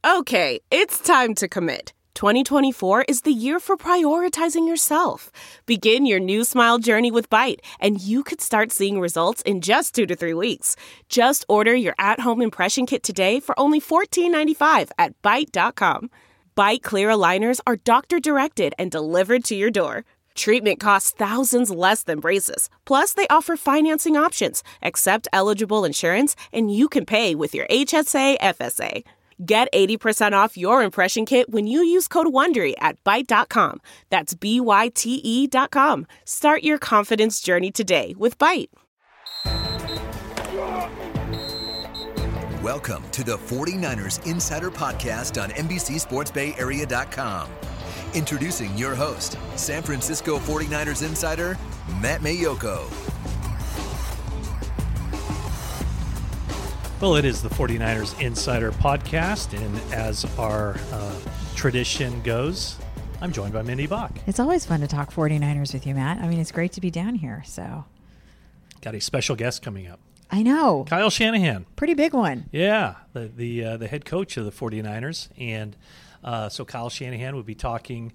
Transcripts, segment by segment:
Okay, it's time to commit. 2024 is the year for prioritizing yourself. Begin your new smile journey with Byte, and you could start seeing results in just 2 to 3 weeks. Just order your at-home impression kit today for only $14.95 at Byte.com. Byte Clear aligners are doctor-directed and delivered to your door. Treatment costs thousands less than braces. Plus, they offer financing options, accept eligible insurance, and you can pay with your HSA, FSA. Get 80% off your impression kit when you use code WONDERY at Byte.com. That's BYTE.com. Start your confidence journey today with Byte. Welcome to the 49ers Insider Podcast on NBCSportsBayArea.com. Introducing your host, San Francisco 49ers Insider, Matt Mayoko. Well, it is the 49ers Insider Podcast, and as our tradition goes, I'm joined by Mindy Bach. It's always fun to talk 49ers with you, Matt. I mean, it's great to be down here, so. Got a special guest coming up. I know. Kyle Shanahan. Pretty big one. Yeah, the head coach of the 49ers, and so Kyle Shanahan would be talking,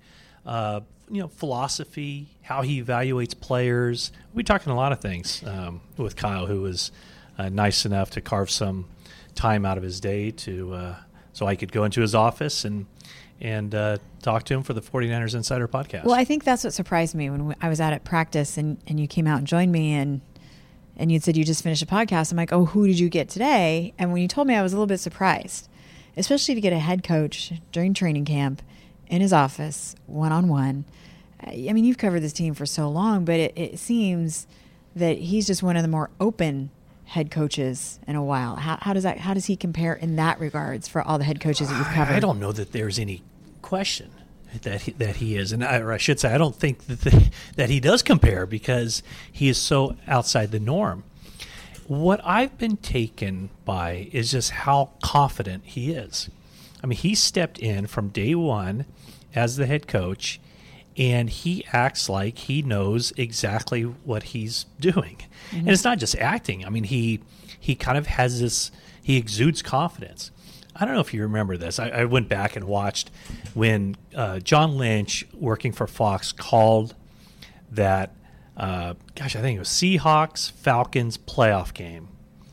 philosophy, how he evaluates players. We'll be talking a lot of things with Kyle, who was nice enough to carve some time out of his day to so I could go into his office and talk to him for the 49ers Insider Podcast. Well, I think that's what surprised me when I was out at practice and you came out and joined me and you'd said you just finished a podcast. I'm like, oh, who did you get today? And when you told me, I was a little bit surprised, especially to get a head coach during training camp in his office, one-on-one. I mean, you've covered this team for so long, but it seems that he's just one of the more open head coaches in a while. How does he compare in that regards for all the head coaches that you've covered? I don't know that there's any question that he is, and I should say I don't think that he does compare because he is so outside the norm. What I've been taken by is just how confident he is. I mean, he stepped in from day one as the head coach, and he acts like he knows exactly what he's doing. Mm-hmm. And it's not just acting. I mean, he kind of has this, he exudes confidence. I don't know if you remember this. I went back and watched when John Lynch, working for Fox, called that, I think it was Seahawks-Falcons playoff game.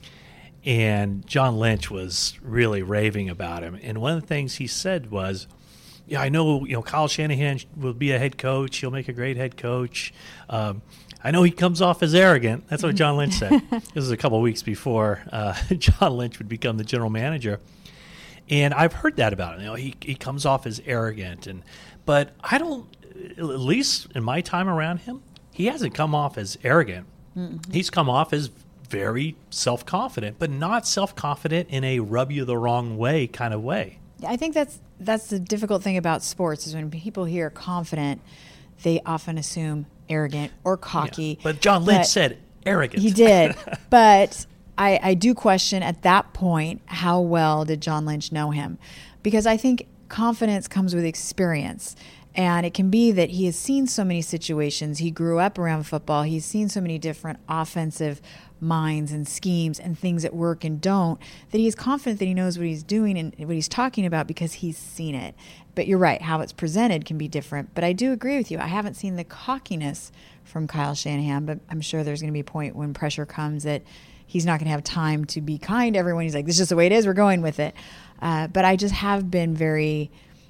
And John Lynch was really raving about him. And one of the things he said was, yeah, I know, Kyle Shanahan will be a head coach. He'll make a great head coach. I know he comes off as arrogant. That's what John Lynch said. This was a couple of weeks before John Lynch would become the general manager. And I've heard that about him. He comes off as arrogant. But I don't, at least in my time around him, he hasn't come off as arrogant. Mm-hmm. He's come off as very self-confident, but not self-confident in a rub you the wrong way kind of way. I think that's the difficult thing about sports is when people hear confident, they often assume arrogant or cocky. Yeah, but John Lynch said arrogant. He did. But I do question at that point, how well did John Lynch know him? Because I think confidence comes with experience. And it can be that he has seen so many situations. He grew up around football. He's seen so many different offensive minds and schemes and things that work and don't, that he's confident that he knows what he's doing and what he's talking about because he's seen it. But you're right, how it's presented can be different. But I do agree with you. I haven't seen the cockiness from Kyle Shanahan, but I'm sure there's going to be a point when pressure comes that he's not going to have time to be kind to everyone. He's like, this is just the way it is. We're going with it. But I just have been very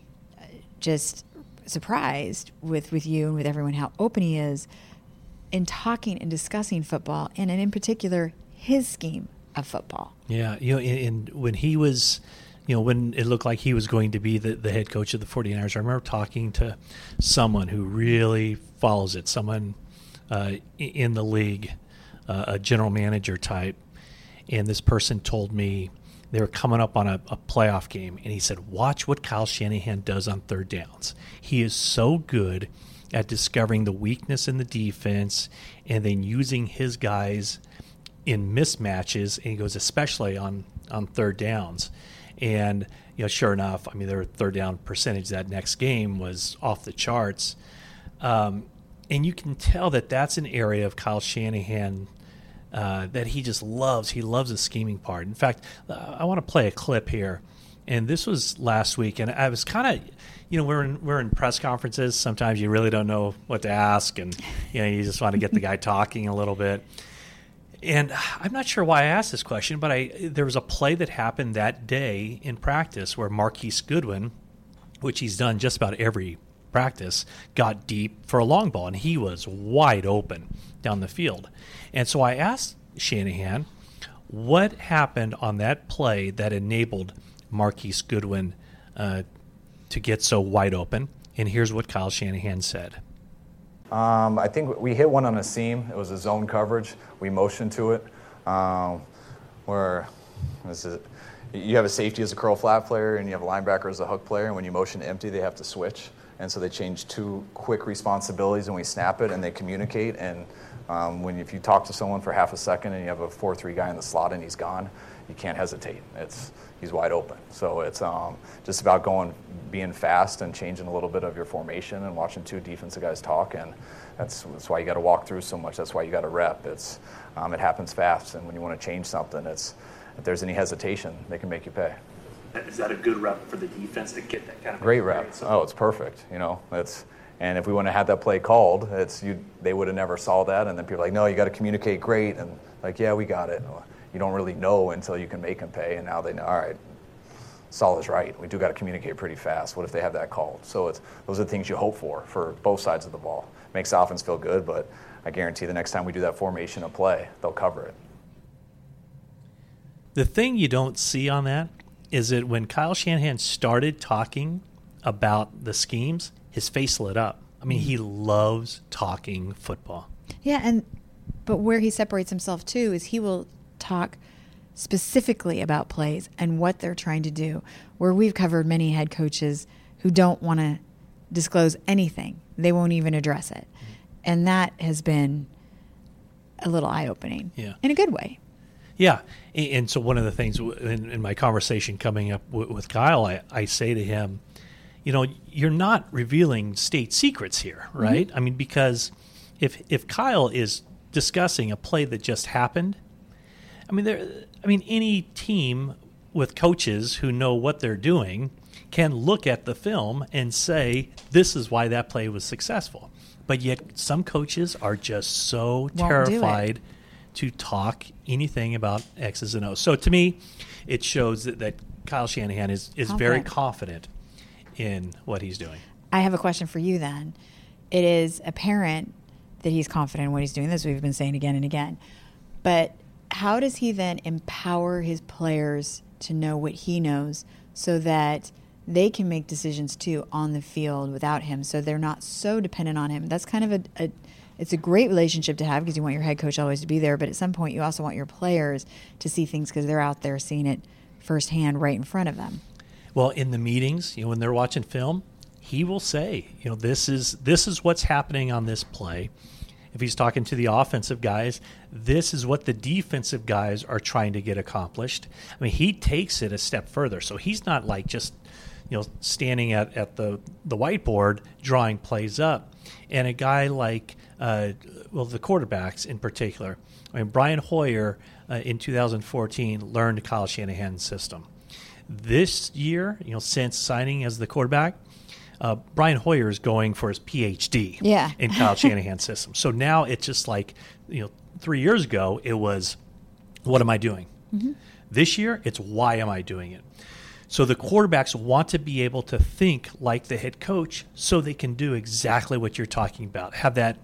just surprised with you and with everyone how open he is in talking and discussing football, and in particular his scheme of football. Yeah, and when he was, when it looked like he was going to be the head coach of the 49ers, I remember talking to someone who really follows it, someone in the league, a general manager type, and this person told me they were coming up on a playoff game, and he said, watch what Kyle Shanahan does on third downs. He is so good at discovering the weakness in the defense and then using his guys in mismatches, and he goes, especially on third downs. And, sure enough, I mean, their third down percentage that next game was off the charts. And you can tell that that's an area of Kyle Shanahan that he just loves. He loves the scheming part. In fact, I want to play a clip here And this was last week, and I was kind of, we're in press conferences. Sometimes you really don't know what to ask, and you just want to get the guy talking a little bit. And I'm not sure why I asked this question, but there was a play that happened that day in practice where Marquise Goodwin, which he's done just about every practice, got deep for a long ball, and he was wide open down the field. And so I asked Shanahan, what happened on that play that enabled Marquise Goodwin to get so wide open? And here's what Kyle Shanahan said. I think we hit one on a seam. It was a zone coverage. We motioned to it. You have a safety as a curl flat player, and you have a linebacker as a hook player. And when you motion to empty, they have to switch. And so they change two quick responsibilities, and we snap it, and they communicate. And if you talk to someone for half a second and you have a 4-3 guy in the slot and he's gone, you can't hesitate. He's wide open. So it's just about being fast and changing a little bit of your formation and watching two defensive guys talk. And that's why you got to walk through so much. That's why you got to rep. It happens fast. And when you want to change something, if there's any hesitation, they can make you pay. Is that a good rep for the defense to get that kind of great rep? Oh, it's perfect. And if we wouldn't have had that play called, they would have never saw that. And then people are like, no, you got to communicate great. And like, yeah, we got it. You don't really know until you can make them pay. And now they know, all right, Saul is right. We do got to communicate pretty fast. What if they have that called? So those are the things you hope for both sides of the ball. Makes the offense feel good, but I guarantee the next time we do that formation of play, they'll cover it. The thing you don't see on that is that when Kyle Shanahan started talking about the schemes, his face lit up. I mean, he loves talking football. Yeah, but where he separates himself too is he will talk specifically about plays and what they're trying to do, where we've covered many head coaches who don't want to disclose anything. They won't even address it. And that has been a little eye-opening in a good way. Yeah, and so one of the things in my conversation coming up with Kyle, I say to him, you're not revealing state secrets here, right? Mm-hmm. I mean, because if Kyle is discussing a play that just happened, any team with coaches who know what they're doing can look at the film and say, this is why that play was successful. But yet some coaches are just so terrified to talk anything about X's and O's. So to me, it shows that Kyle Shanahan is very confident in what he's doing. I have a question for you then. It is apparent that he's confident in what he's doing. This we've been saying again and again. But how does he then empower his players to know what he knows so that they can make decisions too on the field without him, so they're not so dependent on him? That's kind of it's a great relationship to have because you want your head coach always to be there, but at some point you also want your players to see things because they're out there seeing it firsthand right in front of them. Well, in the meetings, when they're watching film, he will say, this is what's happening on this play. If he's talking to the offensive guys, this is what the defensive guys are trying to get accomplished. I mean, he takes it a step further. So he's not like just, standing at the whiteboard drawing plays up. And a guy like, the quarterbacks in particular. I mean, Brian Hoyer in 2014 learned Kyle Shanahan's system. This year, since signing as the quarterback, Brian Hoyer is going for his PhD in Kyle Shanahan's system. So now it's just like, 3 years ago, it was, what am I doing? Mm-hmm. This year, it's why am I doing it? So the quarterbacks want to be able to think like the head coach so they can do exactly what you're talking about, have that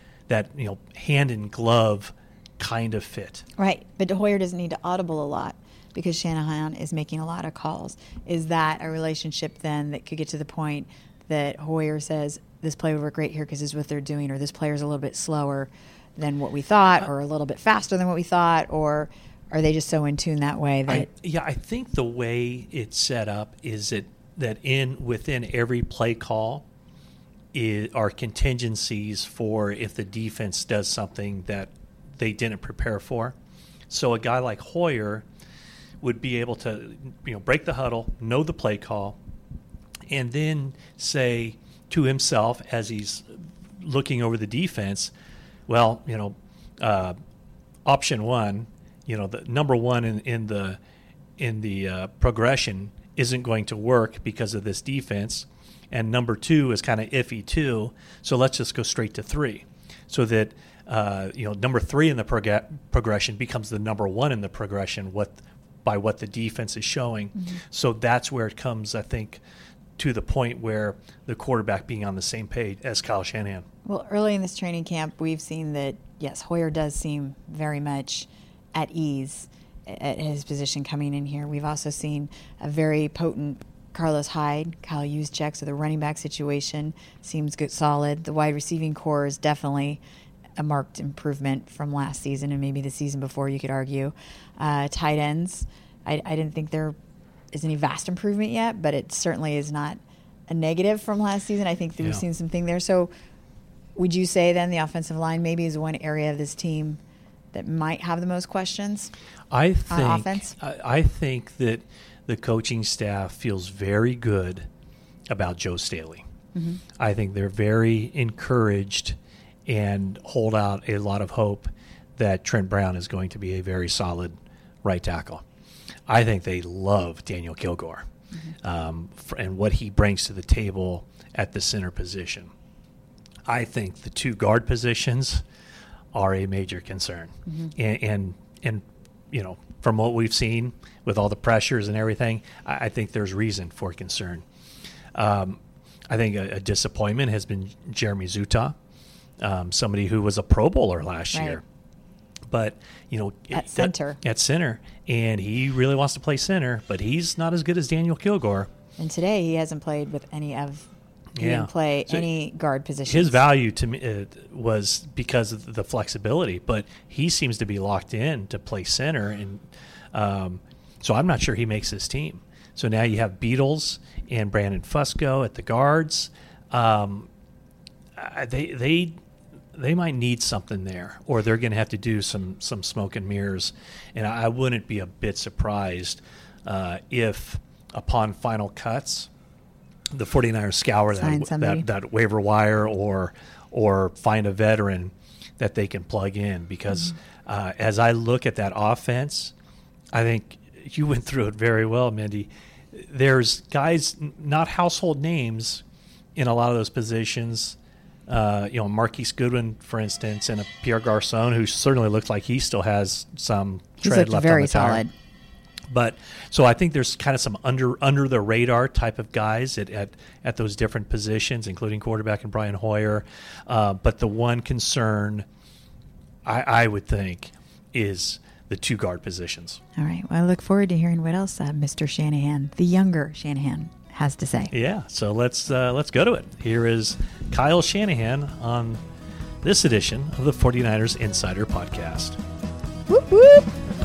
hand in glove kind of fit. Right, but Hoyer doesn't need to audible a lot because Shanahan is making a lot of calls. Is that a relationship then that could get to the point that Hoyer says, this play would work great here because this is what they're doing, or this player's a little bit slower than what we thought, or a little bit faster than what we thought, or are they just so in tune that way that... I think the way it's set up is that within every play call are contingencies for if the defense does something that they didn't prepare for. So a guy like Hoyer would be able to break the huddle, know the play call, and then say to himself as he's looking over the defense, well, option one, the number one in the progression isn't going to work because of this defense, and number 2 is kind of iffy too. So let's just go straight to 3, so that number 3 in the progression becomes the number 1 in the progression by what the defense is showing. Mm-hmm. So that's where it comes, I think, to the point where the quarterback being on the same page as Kyle Shanahan. Well, early in this training camp, we've seen that, yes, Hoyer does seem very much at ease at his position coming in here. We've also seen a very potent Carlos Hyde. Kyle Juszczyk, so the running back situation seems good, solid. The wide receiving core is definitely a marked improvement from last season and maybe the season before, you could argue. Tight ends, I didn't think there is any vast improvement yet, but it certainly is not a negative from last season. I think that we've seen something there. So would you say then the offensive line maybe is one area of this team that might have the most questions on offense? I think that the coaching staff feels very good about Joe Staley. Mm-hmm. I think they're very encouraged and hold out a lot of hope that Trent Brown is going to be a very solid right tackle. I think they love Daniel Kilgore, and what he brings to the table at the center position. I think the 2 guard positions are a major concern. Mm-hmm. And from what we've seen with all the pressures and everything, I think there's reason for concern. I think a disappointment has been Jeremy Zuttah, somebody who was a Pro Bowler last year. But, at center, and he really wants to play center, but he's not as good as Daniel Kilgore. And today he hasn't played with any of He didn't play any guard positions. His value to me was because of the flexibility, but he seems to be locked in to play center, and so I'm not sure he makes this team. So now you have Beatles and Brandon Fusco at the guards. They might need something there, or they're going to have to do some smoke and mirrors. And I wouldn't be a bit surprised if, upon final cuts, the 49ers scour that waiver wire or find a veteran that they can plug in. Because as I look at that offense, I think you went through it very well, Mindy. There's guys, not household names, in a lot of those positions. Marquise Goodwin, for instance, and a Pierre Garçon, who certainly looks like he still has some tread left on the tire. Solid. But so I think there's kind of some under the radar type of guys at those different positions, including quarterback and Brian Hoyer. But the one concern I would think is the 2 guard positions. All right. Well, I look forward to hearing what else Mr. Shanahan, the younger Shanahan, has to say. Yeah. So let's go to it. Here is Kyle Shanahan on this edition of the 49ers Insider Podcast. Whoop, whoop.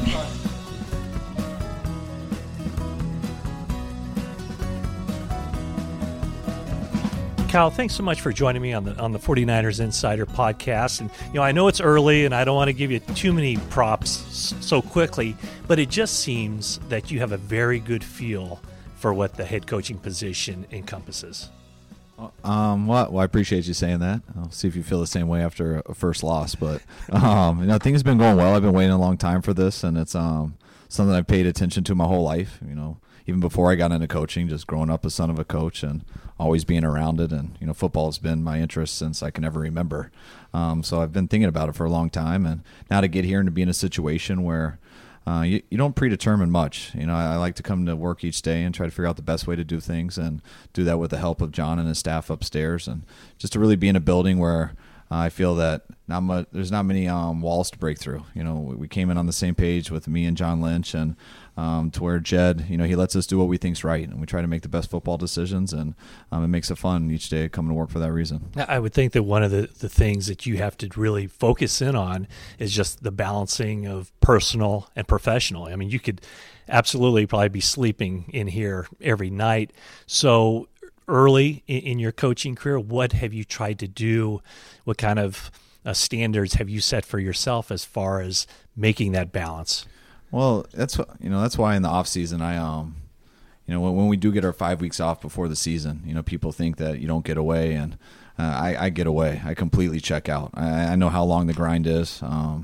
Kyle, thanks so much for joining me on the 49ers Insider Podcast. And I know it's early, and I don't want to give you too many props so quickly, but it just seems that you have a very good feel for what the head coaching position encompasses. Well, I appreciate you saying that. I'll see if you feel the same way after a first loss. But things have been going well. I've been waiting a long time for this, and it's something I've paid attention to my whole life. Even before I got into coaching, just growing up a son of a coach and always being around it. And, football has been my interest since I can ever remember. So I've been thinking about it for a long time. And now to get here and to be in a situation where you don't predetermine much. I like to come to work each day and try to figure out the best way to do things and do that with the help of John and his staff upstairs. And just to really be in a building where I feel that there's not many walls to break through. We came in on the same page with me and John Lynch, and to where Jed, he lets us do what we think's right, and we try to make the best football decisions, and it makes it fun each day coming to work for that reason. I would think that one of the things that you have to really focus in on is just the balancing of personal and professional. I mean, you could absolutely probably be sleeping in here every night. So early in your coaching career, what have you tried to do? What kind of standards have you set for yourself as far as making that balance? Well, that's why in the off season when we do get our 5 weeks off before the season, people think that you don't get away, and I get away. I completely check out. I know how long the grind is,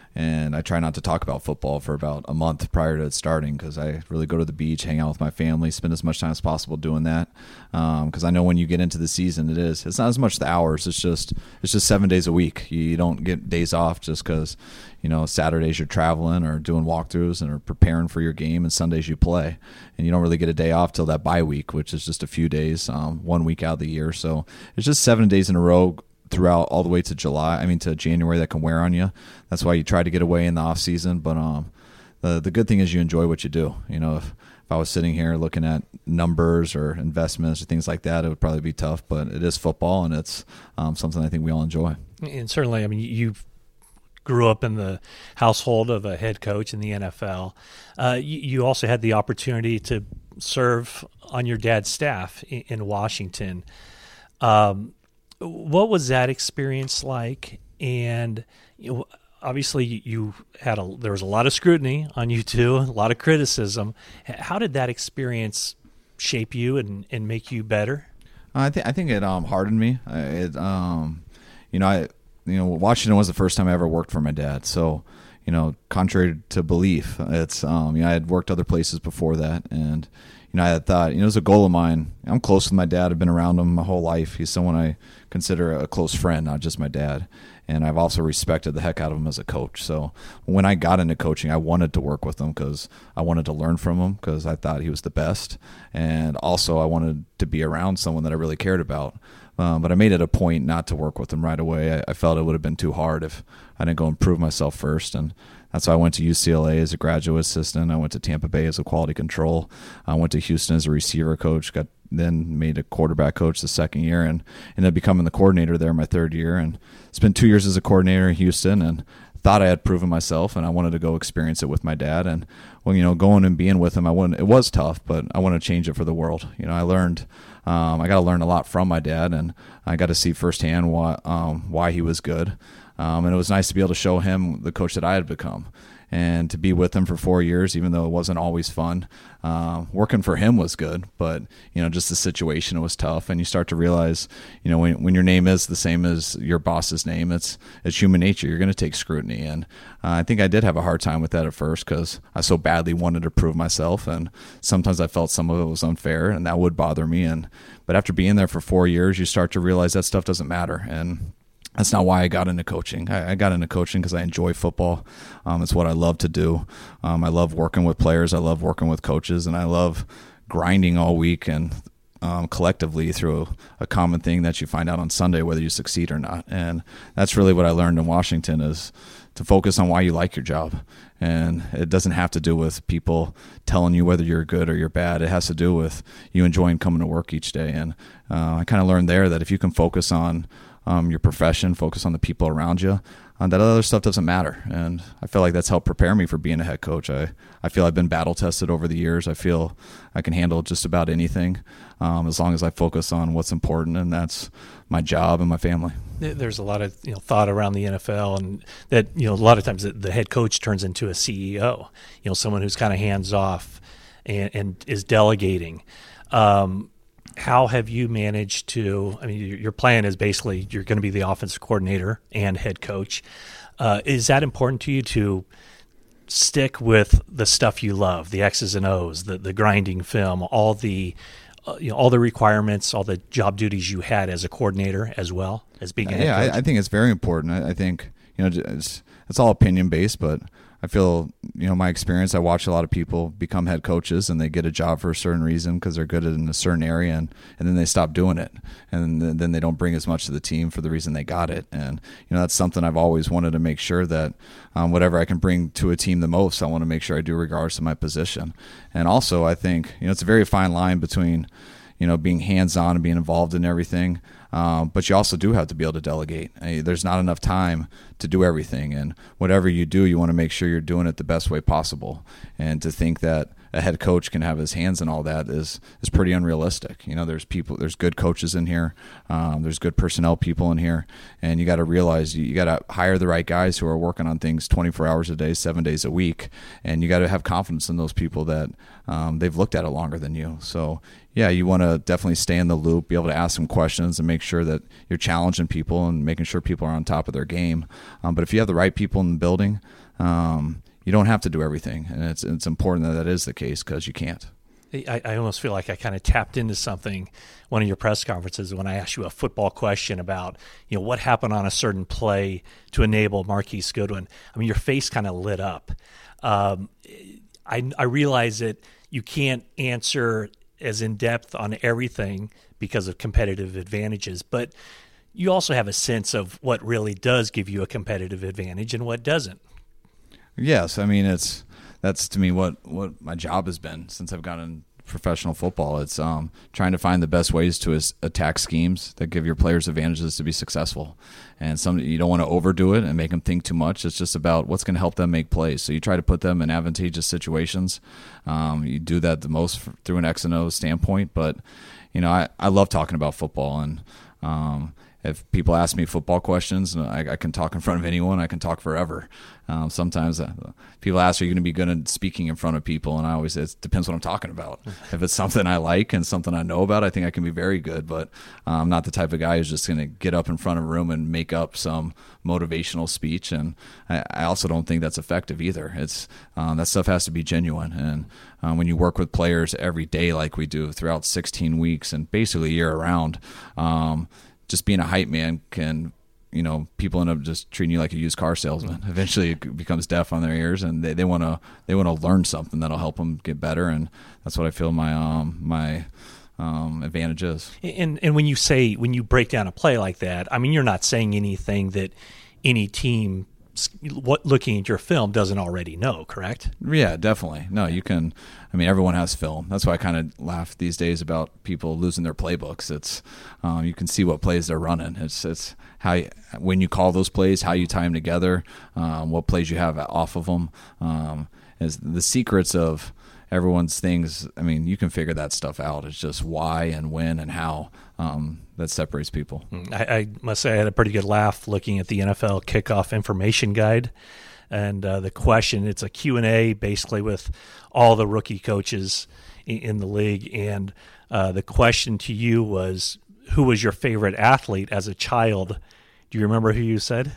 and I try not to talk about football for about a month prior to it starting, because I really go to the beach, hang out with my family, spend as much time as possible doing that, because I know when you get into the season, it's not as much the hours, it's just 7 days a week. You don't get days off just because Saturdays you're traveling or doing walkthroughs and are preparing for your game, and Sundays you play, and you don't really get a day off till that bye week, which is just a few days, 1 week out of the year. So it's just 7 days in a row throughout all the way to to January that can wear on you. That's why you try to get away in the off season. But the good thing is you enjoy what you do. If I was sitting here looking at numbers or investments or things like that, it would probably be tough. But it is football, and it's something I think we all enjoy. And certainly, you grew up in the household of a head coach in the NFL. You also had the opportunity to serve on your dad's staff in Washington. What was that experience like? And obviously, there was a lot of scrutiny on you too, a lot of criticism. How did that experience shape you and make you better? I think it hardened me. Washington was the first time I ever worked for my dad. So, contrary to belief, it's I had worked other places before that, and I had thought, it was a goal of mine. I'm close with my dad. I've been around him my whole life. He's someone I consider a close friend, not just my dad. And I've also respected the heck out of him as a coach. So when I got into coaching, I wanted to work with him because I wanted to learn from him, because I thought he was the best. And also I wanted to be around someone that I really cared about. But I made it a point not to work with him right away. I felt it would have been too hard if I didn't go improve myself first. And that's why I went to UCLA as a graduate assistant. I went to Tampa Bay as a quality control. I went to Houston as a receiver coach, then made a quarterback coach the second year, and ended up becoming the coordinator there my third year. And spent 2 years as a coordinator in Houston, and thought I had proven myself, and I wanted to go experience it with my dad. And going and being with him, it was tough, but I want to change it for the world. I learned, I got to learn a lot from my dad, and I got to see firsthand why he was good. And it was nice to be able to show him the coach that I had become, and to be with him for 4 years, even though it wasn't always fun. Working for him was good, but just the situation was tough, and you start to realize, when your name is the same as your boss's name, it's human nature. You're going to take scrutiny, and I think I did have a hard time with that at first, because I so badly wanted to prove myself, and sometimes I felt some of it was unfair, and that would bother me. But after being there for 4 years, you start to realize that stuff doesn't matter, and that's not why I got into coaching. I got into coaching because I enjoy football. It's what I love to do. I love working with players. I love working with coaches, and I love grinding all week and collectively through a common thing that you find out on Sunday, whether you succeed or not. And that's really what I learned in Washington, is to focus on why you like your job. And it doesn't have to do with people telling you whether you're good or you're bad. It has to do with you enjoying coming to work each day. And I kind of learned there that if you can focus on your profession, focus on the people around you, that other stuff doesn't matter. And I feel like that's helped prepare me for being a head coach. I feel I've been battle tested over the years. I feel I can handle just about anything as long as I focus on what's important, and that's my job and my family. There's a lot of thought around the NFL, and that a lot of times the head coach turns into a CEO, someone who's kind of hands off and is delegating. How have you managed to, your plan is basically you're going to be the offensive coordinator and head coach. Is that important to you to stick with the stuff you love, the X's and O's, the grinding film, all the requirements, all the job duties you had as a coordinator as well as being a head coach? I think it's very important. I think, it's all opinion based, but I feel, my experience, I watch a lot of people become head coaches and they get a job for a certain reason because they're good in a certain area, and then they stop doing it. And then they don't bring as much to the team for the reason they got it. And, that's something I've always wanted to make sure that whatever I can bring to a team the most, I want to make sure I do regardless of my position. And also, I think, it's a very fine line between, being hands-on and being involved in everything. But you also do have to be able to delegate. There's not enough time to do everything, and whatever you do, you want to make sure you're doing it the best way possible. And to think that a head coach can have his hands in all that is pretty unrealistic. There's good coaches in here, there's good personnel people in here, and you got to realize you got to hire the right guys who are working on things 24 hours a day, 7 days a week, and you got to have confidence in those people that they've looked at it longer than you. So yeah, you want to definitely stay in the loop, be able to ask some questions and make sure that you're challenging people and making sure people are on top of their game. But if you have the right people in the building, you don't have to do everything, and it's important that is the case because you can't. I almost feel like I kind of tapped into something one of your press conferences when I asked you a football question about, what happened on a certain play to enable Marquise Goodwin. I mean, your face kind of lit up. I realize that you can't answer as in-depth on everything because of competitive advantages, but you also have a sense of what really does give you a competitive advantage and what doesn't. Yes, I mean that's to me what my job has been since I've gotten professional football. It's trying to find the best ways to attack schemes that give your players advantages to be successful. And you don't want to overdo it and make them think too much. It's just about what's going to help them make plays. So you try to put them in advantageous situations. You do that the most through an X and O standpoint. But I love talking about football, and if people ask me football questions, I can talk in front of anyone. I can talk forever. Sometimes people ask, are you going to be good at speaking in front of people? And I always say, it depends what I'm talking about. If it's something I like and something I know about, I think I can be very good. But I'm not the type of guy who's just going to get up in front of a room and make up some motivational speech. And I also don't think that's effective either. It's that stuff has to be genuine. And when you work with players every day like we do throughout 16 weeks and basically year-round, just being a hype man can, people end up just treating you like a used car salesman. Eventually it becomes deaf on their ears, and they want to learn something that'll help them get better. And that's what I feel my advantage is. And when you break down a play like that, I mean, you're not saying anything that any team looking at your film doesn't already know, correct? Yeah, definitely. No, you can. I mean, everyone has film. That's why I kind of laugh these days about people losing their playbooks. It's you can see what plays they're running. It's how when you call those plays, how you tie them together, what plays you have off of them. Is the secrets of everyone's things. I mean, you can figure that stuff out. It's just why and when and how that separates people. I must say I had a pretty good laugh looking at the NFL Kickoff Information Guide. And the question, it's a Q&A basically with all the rookie coaches in the league. And the question to you was, who was your favorite athlete as a child? Do you remember who you said?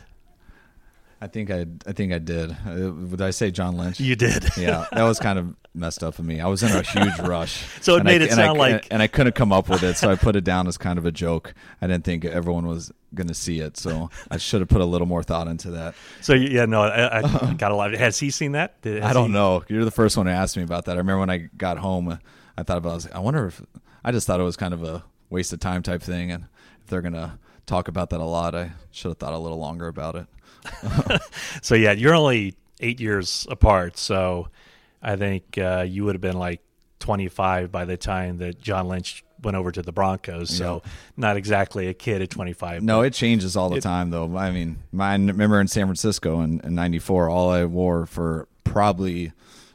I think I did. Did I say John Lynch? You did. Yeah, that was kind of messed up of me. I was in a huge rush. So it made it sound like... And I couldn't come up with it, so I put it down as kind of a joke. I didn't think everyone was going to see it, so I should have put a little more thought into that. So, yeah, no, I got a lot. Has he seen that? I don't know. You're the first one to ask me about that. I remember when I got home, I thought about it. I was like, I wonder if... I just thought it was kind of a waste of time type thing, and if they're going to talk about that a lot, I should have thought a little longer about it. So, yeah, you're only 8 years apart, so I think you would have been like 25 by the time that John Lynch went over to the Broncos, so not exactly a kid at 25. No, it changes all the time, though. I mean, I remember in San Francisco in 94, all I wore for probably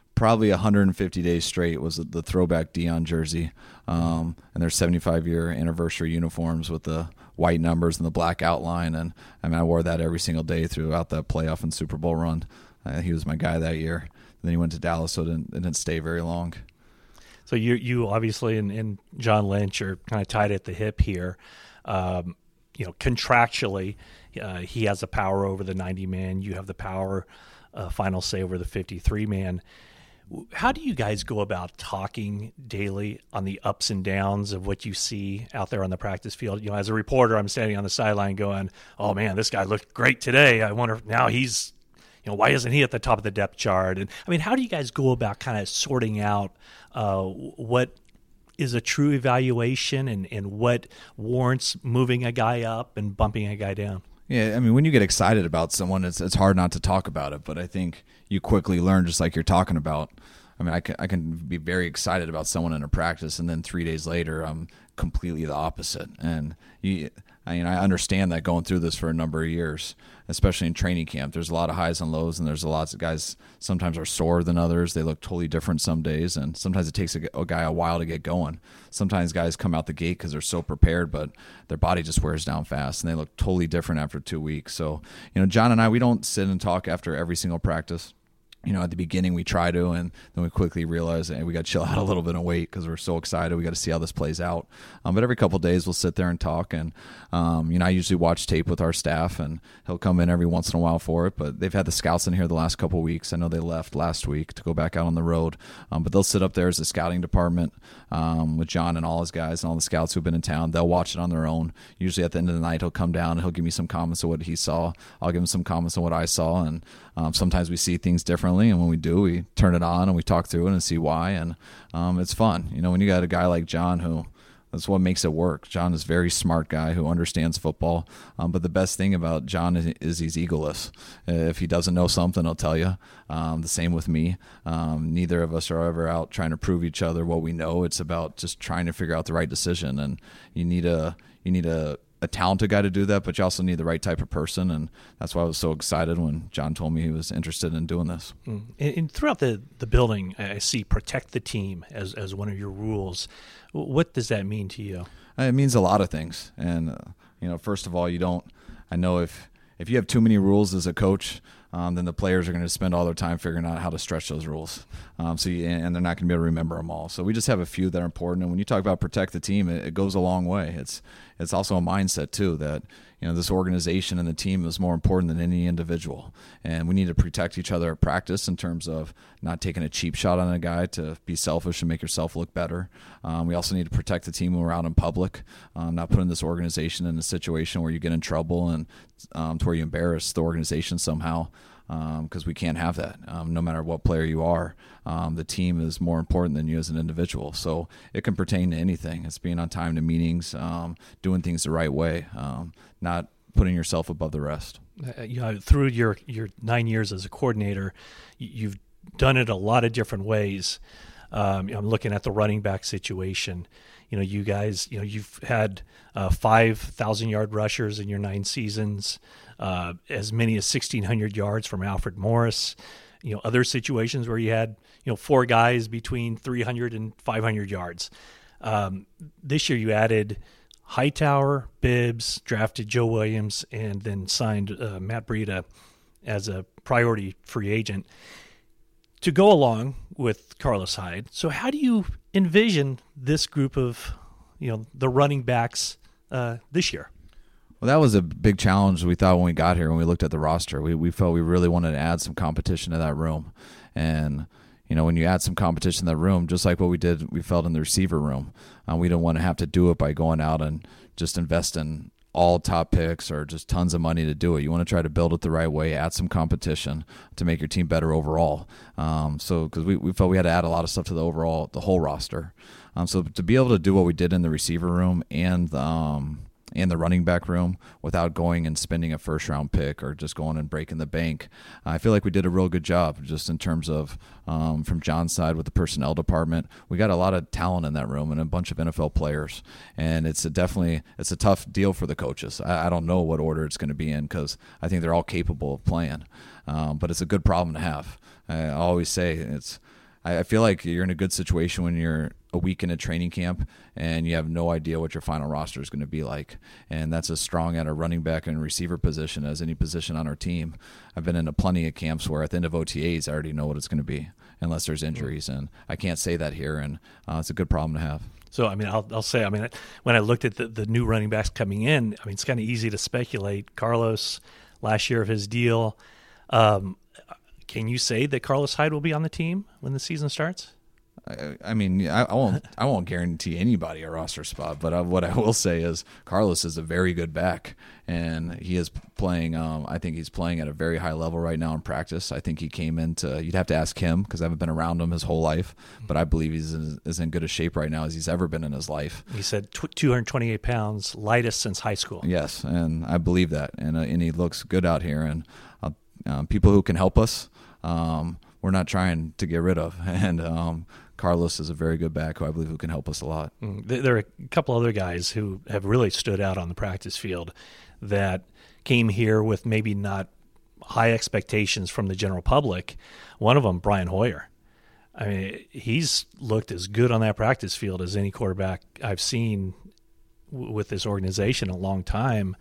150 days straight was the throwback Deion jersey, and their 75-year anniversary uniforms with the white numbers and the black outline. And I mean, I wore that every single day throughout that playoff and Super Bowl run. He was my guy that year. And then he went to Dallas, so it didn't stay very long. So you obviously and John Lynch are kind of tied at the hip here. Contractually, he has the power over the 90-man. You have the power, final say over the 53-man. How do you guys go about talking daily on the ups and downs of what you see out there on the practice field? As a reporter, I'm standing on the sideline going, "Oh man, this guy looked great today. I wonder if now he's, why isn't he at the top of the depth chart?" And I mean, how do you guys go about kind of sorting out what is a true evaluation and what warrants moving a guy up and bumping a guy down? Yeah, I mean, when you get excited about someone, it's hard not to talk about it. But I think you quickly learn, just like you're talking about. I mean, I can be very excited about someone in a practice, and then 3 days later, I'm completely the opposite. And I understand that going through this for a number of years, especially in training camp. There's a lot of highs and lows, and there's lots of guys sometimes are sore than others. They look totally different some days, and sometimes it takes a guy a while to get going. Sometimes guys come out the gate because they're so prepared, but their body just wears down fast, and they look totally different after 2 weeks. So, John and I, we don't sit and talk after every single practice. At the beginning we try to, and then we quickly realize we got to chill out a little bit and wait because we're so excited. We got to see how this plays out. But every couple of days we'll sit there and talk, and I usually watch tape with our staff, and he'll come in every once in a while for it. But they've had the scouts in here the last couple of weeks. I know they left last week to go back out on the road, but they'll sit up there as a scouting department with John and all his guys and all the scouts who've been in town. They'll watch it on their own. Usually at the end of the night he'll come down and he'll give me some comments of what he saw. I'll give him some comments on what I saw, and sometimes we see things differently, and when we do, we turn it on and we talk through it and see why, and it's fun. When you got a guy like John who, that's what makes it work. John is a very smart guy who understands football, but the best thing about John is he's egoless. If he doesn't know something, he'll tell you. The same with me. Neither of us are ever out trying to prove each other what we know. It's about just trying to figure out the right decision, and you need a talented guy to do that, but you also need the right type of person, and that's why I was so excited when John told me he was interested in doing this. And throughout the building, I see protect the team as one of your rules. What does that mean to you? It means a lot of things, and first of all, I know if you have too many rules as a coach, then the players are going to spend all their time figuring out how to stretch those rules. And they're not going to be able to remember them all. So we just have a few that are important. And when you talk about protect the team, it goes a long way. It's also a mindset too that this organization and the team is more important than any individual. And we need to protect each other at practice in terms of not taking a cheap shot on a guy to be selfish and make yourself look better. We also need to protect the team when we're out in public, not putting this organization in a situation where you get in trouble and to where you embarrass the organization somehow. Because we can't have that. No matter what player you are, the team is more important than you as an individual. So it can pertain to anything. It's being on time to meetings, doing things the right way, not putting yourself above the rest. Through your 9 years as a coordinator, you've done it a lot of different ways. I'm looking at the running back situation. You guys, you've had 5,000-yard rushers in your 9 seasons, as many as 1,600 yards from Alfred Morris. Other situations where you had, 4 guys between 300 and 500 yards. This year you added Hightower, Bibbs, drafted Joe Williams, and then signed Matt Breida as a priority free agent to go along with Carlos Hyde. So how do you envision this group of, the running backs this year? Well, that was a big challenge we thought when we got here, when we looked at the roster. We felt we really wanted to add some competition to that room. And, when you add some competition to that room, just like what we felt in the receiver room, we didn't want to have to do it by going out and just invest in all top picks or just tons of money to do it. You want to try to build it the right way, add some competition to make your team better overall. Because we felt we had to add a lot of stuff to the whole roster. So to be able to do what we did in the receiver room and the running back room without going and spending a first-round pick or just going and breaking the bank, I feel like we did a real good job just in terms of from John's side with the personnel department. We got a lot of talent in that room and a bunch of NFL players, and it's a tough deal for the coaches. I don't know what order it's going to be in because I think they're all capable of playing, but it's a good problem to have. I always say I feel like you're in a good situation when you're a week in a training camp and you have no idea what your final roster is going to be like. And that's as strong at a running back and receiver position as any position on our team. I've been in plenty of camps where at the end of OTAs, I already know what it's going to be unless there's injuries. And I can't say that here. And it's a good problem to have. So, I'll say, when I looked at the new running backs coming in, it's kind of easy to speculate. Carlos, last year of his deal, can you say that Carlos Hyde will be on the team when the season starts? I won't guarantee anybody a roster spot, but what I will say is Carlos is a very good back, and he is playing. I think he's playing at a very high level right now in practice. I think he came into. You'd have to ask him because I haven't been around him his whole life, but I believe he's as in good a shape right now as he's ever been in his life. He said 228 pounds, lightest since high school. Yes, and I believe that, and he looks good out here, and people who can help us. we're not trying to get rid of. And Carlos is a very good back who I believe who can help us a lot. There are a couple other guys who have really stood out on the practice field that came here with maybe not high expectations from the general public. One of them, Brian Hoyer. I mean, he's looked as good on that practice field as any quarterback I've seen with this organization in a long time.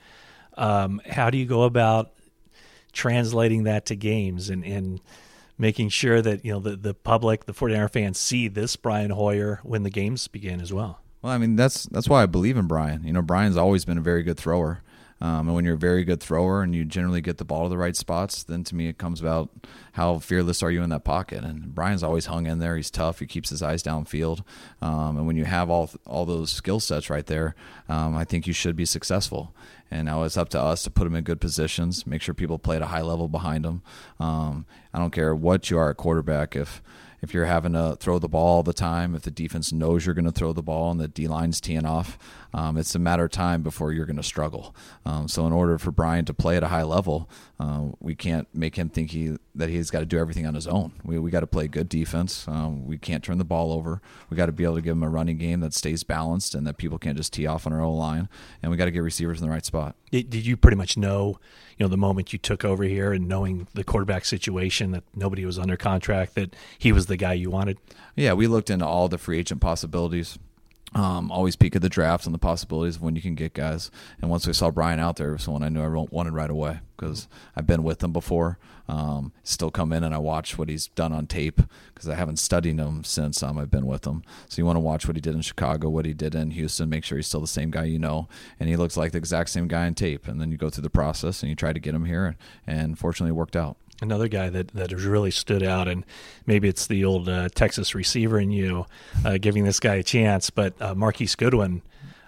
How do you go about translating that to games and making sure that, you know, the public, the 49er fans see this Brian Hoyer when the games begin as well? Well, I mean, that's why I believe in Brian. You know, Brian's always been a very good thrower. And when you're a very good thrower and you generally get the ball to the right spots, then to me it comes about how fearless are you in that pocket. And Brian's always hung in there. He's tough. He keeps his eyes downfield. And when you have all those skill sets right there, I think you should be successful. And now it's up to us to put him in good positions, make sure people play at a high level behind him. I don't care what you are at quarterback. If you're having to throw the ball all the time, if the defense knows you're going to throw the ball and the D-line's teeing off, it's a matter of time before you're going to struggle. So in order for Brian to play at a high level, we can't make him think that he's got to do everything on his own. We got to play good defense. We can't turn the ball over. We got to be able to give him a running game that stays balanced and that people can't just tee off on our O-line. And we got to get receivers in the right spot. Did you pretty much know, the moment you took over here and knowing the quarterback situation, that nobody was under contract, that he was the guy you wanted? Yeah, we looked into all the free agent possibilities. Always peek at the draft and the possibilities of when you can get guys. And once we saw Brian out there, it was someone I knew I wanted right away because I've been with him before. Still come in and I watch what he's done on tape because I haven't studied him since I've been with him. So you want to watch what he did in Chicago, what he did in Houston, make sure he's still the same guy you know. And he looks like the exact same guy on tape. And then you go through the process and you try to get him here. And fortunately it worked out. Another guy that has really stood out, and maybe it's the old Texas receiver in you giving this guy a chance, but Marquise Goodwin,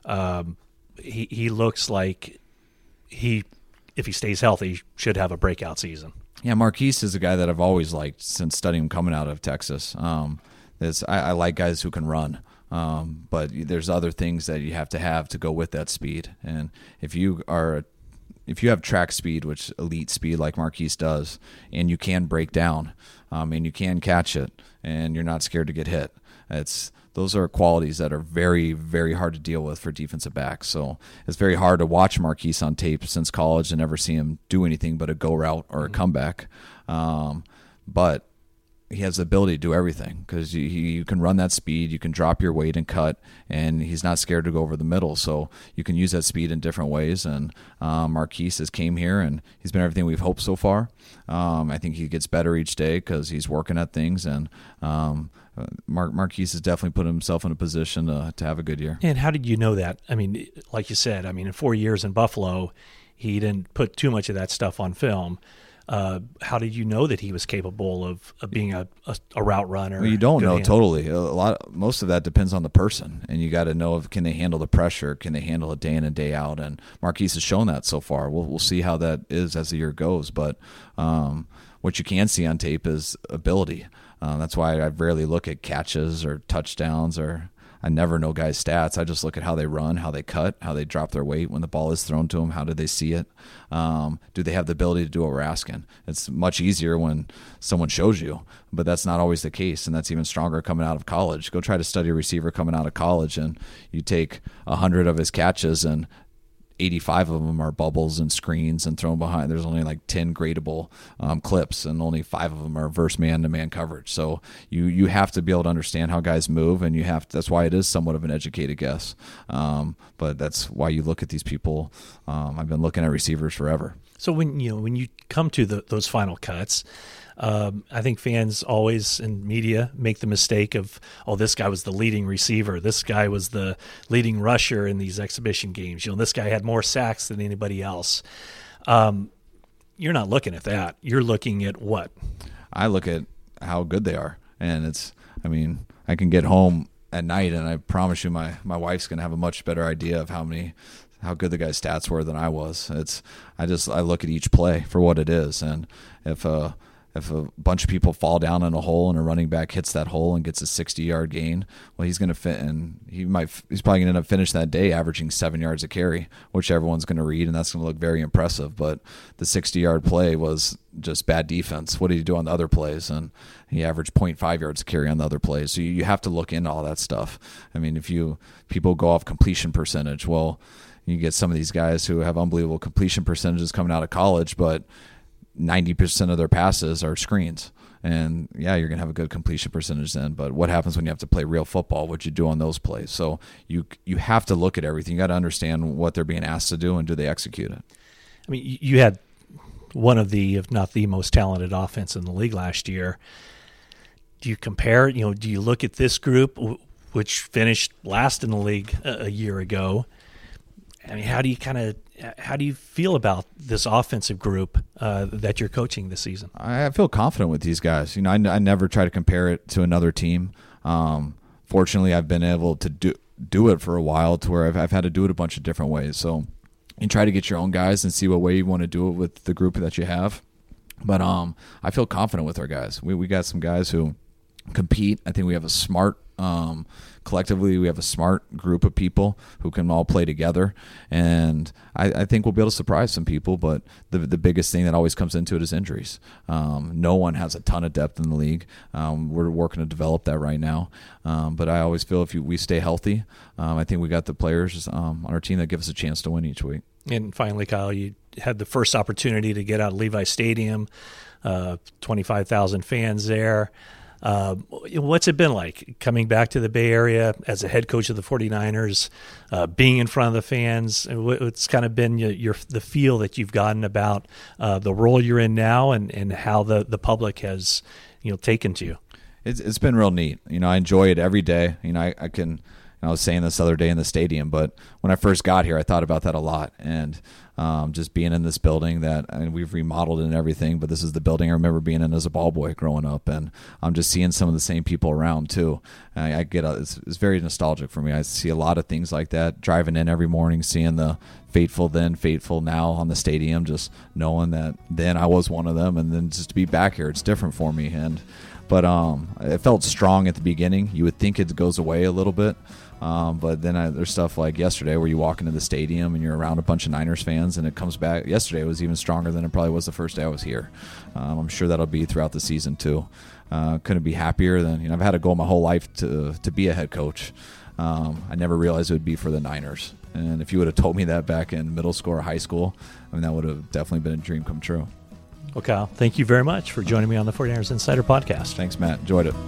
he looks like if he stays healthy, should have a breakout season. Yeah, Marquise is a guy that I've always liked since studying him coming out of Texas. I like guys who can run. But there's other things that you have to go with that speed. And if you have track speed, which elite speed like Marquise does, and you can break down, and you can catch it, and you're not scared to get hit, those are qualities that are very, very hard to deal with for defensive backs. So it's very hard to watch Marquise on tape since college and never see him do anything but a go route or a comeback. But he has the ability to do everything because you can run that speed, you can drop your weight and cut, and he's not scared to go over the middle. So you can use that speed in different ways. And Marquise has came here, and he's been everything we've hoped so far. I think he gets better each day because he's working at things. And Marquise has definitely put himself in a position to have a good year. And how did you know that? I mean, like you said, in 4 years in Buffalo, he didn't put too much of that stuff on film. How did you know that he was capable of being a route runner? Well, you don't know totally. Most of that depends on the person, and you got to know can they handle the pressure, can they handle it day in and day out. And Marquise has shown that so far. We'll see how that is as the year goes. But what you can see on tape is ability. That's why I rarely look at catches or touchdowns I never know guys' stats. I just look at how they run, how they cut, how they drop their weight when the ball is thrown to them. How do they see it? Do they have the ability to do what we're asking? It's much easier when someone shows you, but that's not always the case, and that's even stronger coming out of college. Go try to study a receiver coming out of college, and you take 100 of his catches, and 85 of them are bubbles and screens and thrown behind. There's only like 10 gradable clips, and only 5 of them are verse man-to-man coverage. So you have to be able to understand how guys move, and that's why it is somewhat of an educated guess. But that's why you look at these people. I've been looking at receivers forever. So when you come to those final cuts, I think fans always in media make the mistake of, this guy was the leading receiver. This guy was the leading rusher in these exhibition games. This guy had more sacks than anybody else. You're not looking at that. You're looking at what? I look at how good they are. And I can get home at night and I promise you my wife's going to have a much better idea of how good the guy's stats were than I was. I look at each play for what it is. And if if a bunch of people fall down in a hole and a running back hits that hole and gets a 60-yard gain, well, he's going to fit, and he's probably going to end up finish that day averaging 7 yards a carry, which everyone's going to read, and that's going to look very impressive. But the 60-yard play was just bad defense. What did he do on the other plays? And he averaged 0.5 yards a carry on the other plays. So you have to look into all that stuff. I mean, if people go off completion percentage, well, you get some of these guys who have unbelievable completion percentages coming out of college, but 90% of their passes are screens. And yeah, you're going to have a good completion percentage then, but what happens when you have to play real football? What you do on those plays? So you have to look at everything. You got to understand what they're being asked to do, and do they execute it? I mean, you had one of the, if not the most talented offense in the league last year. Do you compare, do you look at this group, which finished last in the league a year ago? I mean, how do you feel about this offensive group that you're coaching this season? I feel confident with these guys. I never try to compare it to another team. Fortunately, I've been able to do it for a while, to where I've had to do it a bunch of different ways. So you try to get your own guys and see what way you want to do it with the group that you have. But I feel confident with our guys. We got some guys who compete. I think we have a smart collectively, we have a smart group of people who can all play together, and I think we'll be able to surprise some people. But the biggest thing that always comes into it is injuries. No one has a ton of depth in the league. We're working to develop that right now. But I always feel if we stay healthy, I think we got the players on our team that give us a chance to win each week. And finally, Kyle, you had the first opportunity to get out of Levi Stadium, 25,000 fans there. What's it been like coming back to the Bay Area as a head coach of the 49ers, being in front of the fans? What's kind of been the feel that you've gotten about the role you're in now, and how the public has taken to you? It's been real neat. I enjoy it every day. I was saying this the other day in the stadium, but when I first got here, I thought about that a lot. And just being in this building we've remodeled it and everything, but this is the building I remember being in as a ball boy growing up. And I'm just seeing some of the same people around too. It's very nostalgic for me. I see a lot of things like that, driving in every morning, seeing the faithful then, faithful now on the stadium, just knowing that then I was one of them. And then just to be back here, it's different for me. But it felt strong at the beginning. You would think it goes away a little bit. But then there's stuff like yesterday where you walk into the stadium and you're around a bunch of Niners fans, and it comes back. Yesterday was even stronger than it probably was the first day I was here. I'm sure that'll be throughout the season too. Couldn't be happier than, I've had a goal my whole life to be a head coach. I never realized it would be for the Niners. And if you would have told me that back in middle school or high school, that would have definitely been a dream come true. Well, Kyle, thank you very much for joining me on the 49ers Insider Podcast. Thanks, Matt. Enjoyed it.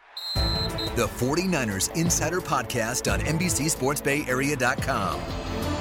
The 49ers Insider Podcast on NBCSportsBayArea.com.